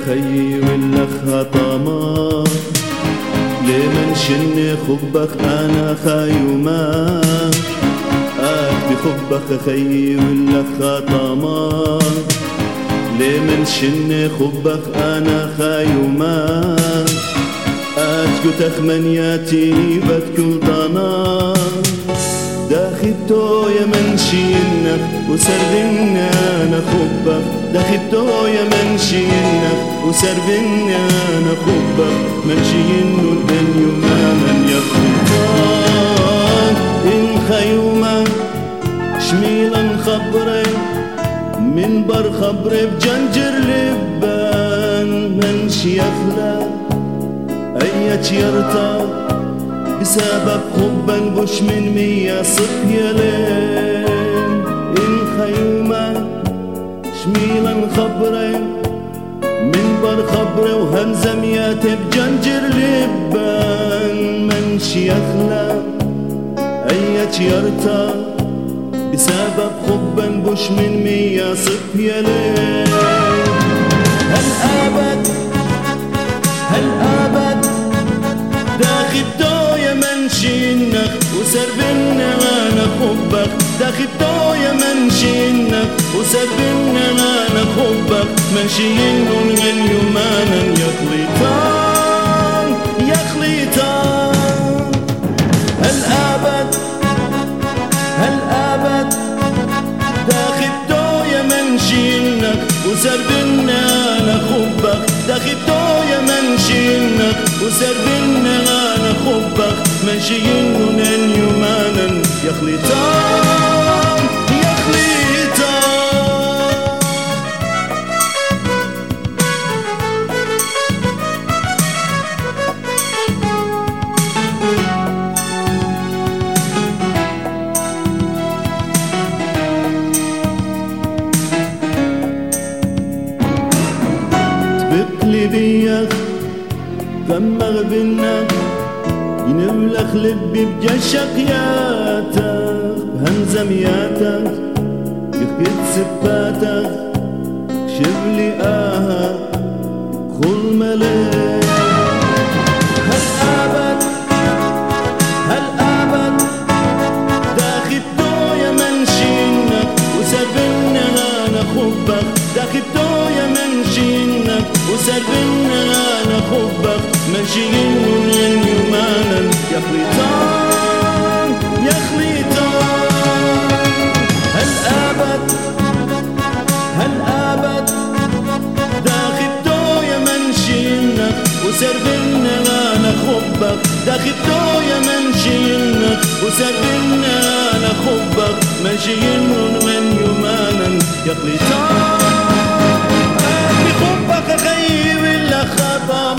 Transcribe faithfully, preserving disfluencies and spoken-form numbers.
خيي واللخ طمار لمن شن خبك أنا خيوما آك بخبك خيي واللخ طمار لمن شن خبك أنا خيوما أشكو تخمنياتي بتكل طنار داخبتو يا منشينك وسربني أنا خبك داخبتو يا منشينك وسربني أنا خبك منشين الدنيا ما من يخبطان إن خيوما شميلا خبري من بر خبري بجنجر لبان منشي يخلق أيات يرتاح بسبب حبا بوش من مية صفية لين إن خيوما شميلا خبري من بر خبري وهمزة ميات بجنجر لبان منشي يخلق أيات يرتاح بسبب حبا بوش من مية صفية لين هل أبد هل أبد داخبتو يا منشينك وسربني أنا خبك داخبتو يا منشينك وسربني أنا خبك منشين من يومانا يخلطان يخلطان هل أبد هل أبد داخبتو يا منشينك وسربني أنا خبك داخبتو يا منشينك وسربني أنا خبك منشين من يومانا يخلطان يخلطان تبقلي بيك فمغ بينك ينملخ لبي بجشقياتك بهنزمياتك بخيط سباتك شبلي آها خل ملك هل أبد هل أبد داخبتو يا منشينك وسربني أنا خبك داخبتو يا منشينك وسربني أنا خبك منشين من يومانا يخلطان يخلطان هل أبد هل أبد داخبتو يا منشينك وسربني أنا خبك داخبتو يا منشينك وسربني أنا خبك منشين من يومانا يخلطان بخبك خيي ولا خطا